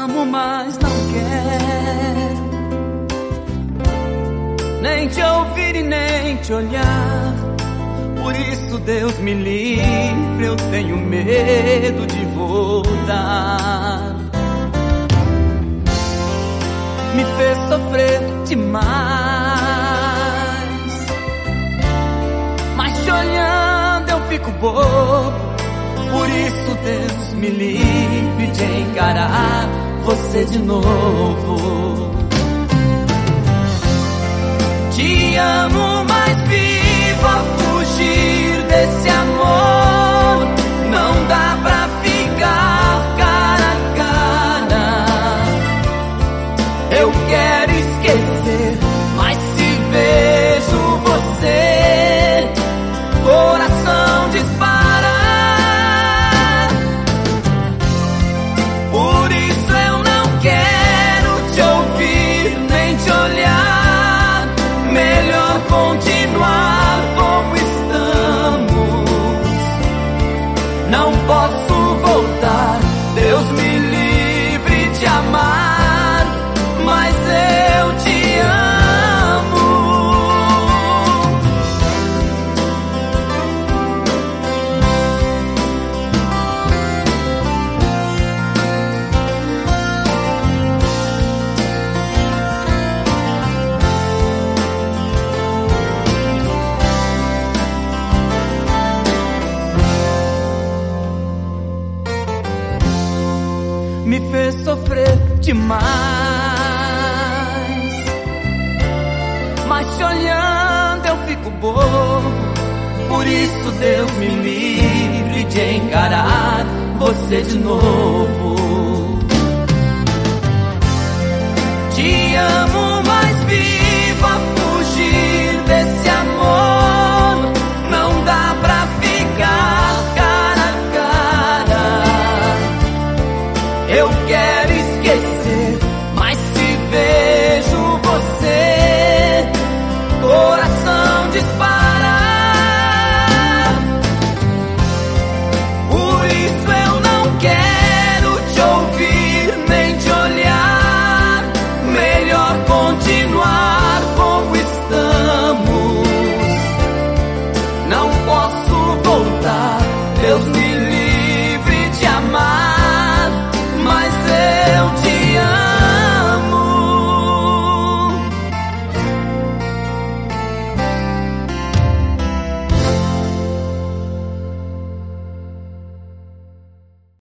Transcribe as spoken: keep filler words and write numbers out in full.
amo, mas não quero nem te ouvir e nem te olhar. Por isso, Deus me livre, eu tenho medo de voltar. Me fez sofrer demais, mas te olhando eu fico bobo. Por isso, Deus me livre de encarar você de novo. Te amo, mas vivo a fugir desse amor. Não dá pra ficar cara a cara. Eu quero esquecer, mas se vejo você, coração dispara. Por isso eu não quero te ouvir nem te olhar. Melhor continuar como estamos. Não posso voltar. Deus me livre de amar, mas eu te amo. Me fez sofrer demais, mas te olhando eu fico bobo. Por isso, Deus me livre de encarar você de novo. Te amo, mas vivo a fugir desse amor. Não dá pra ficar cara a cara. Eu quero esquecer,